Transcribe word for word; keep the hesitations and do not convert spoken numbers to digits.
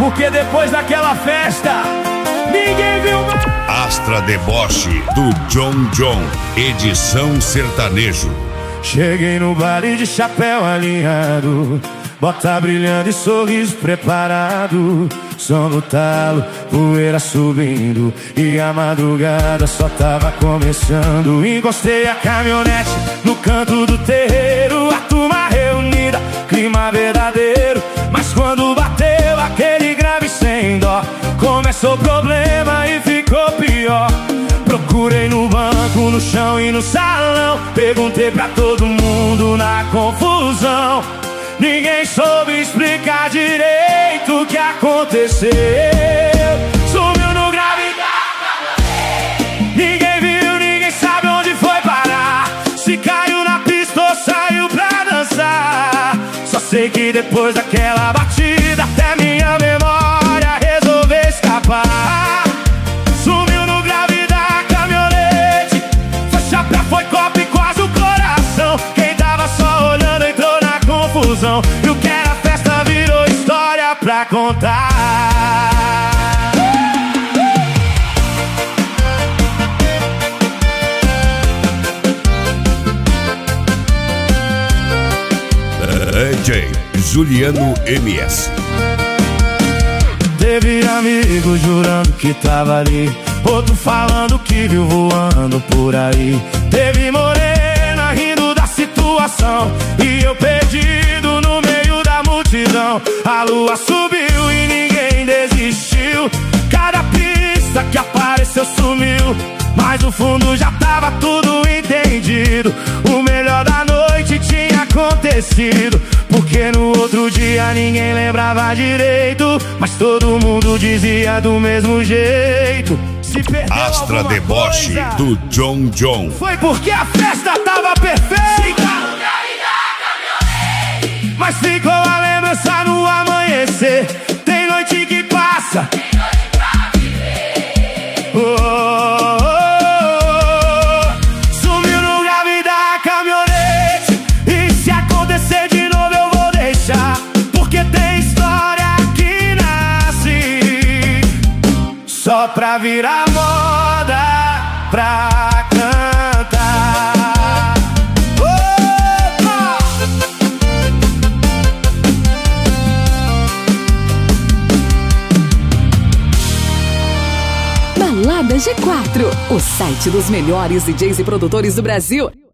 porque depois daquela festa ninguém viu mais. Astra Deboche do John John, edição sertanejo. Cheguei no baile de chapéu alinhado, bota brilhando e sorriso preparado, som no talo, poeira subindo e a madrugada só tava começando. Encostei a caminhonete no canto do terreiro, a turma reunida, clima verdadeiro. Mas quando bateu aquele grave sem dó, começou o problema e ficou pior. Procurei no banco, no chão e no salão, perguntei pra todo mundo na confusão. Ninguém soube explicar direito o que aconteceu. Sumiu no gravidade, ninguém viu, ninguém sabe onde foi parar. Se caiu na pista ou saiu pra dançar. Só sei que depois daquela batida até minha memória resolveu escapar. Sumiu no gravidade, caminhonete, foi chapéu, foi copo e quase o coração. Quem tava só olhando entrou na confusão, e o que era festa virou história pra contar. D J Juliano M S. Teve amigo jurando que tava ali, outro falando que viu voando por aí. Teve morena rindo da situação e eu perdido no meio da multidão. A lua subiu e ninguém desistiu, cada pista que apareceu sumiu, mas no fundo já tava tudo entendido. O melhor da noite tinha acontecido, porque no outro dia ninguém lembrava direito, mas todo mundo dizia do mesmo jeito. Se perdeu Astra Deboche coisa, do John John, foi porque a festa tava perfeita, mas ficou a lembrança no amanhecer. Tem noite que passa, oh, oh, oh, oh. Sumiu no gravidade, caminhonete, e se acontecer de novo eu vou deixar, porque tem história que nasce só pra virar moda, pra cantar. Opa! Balada G quatro, o site dos melhores D Js e produtores do Brasil.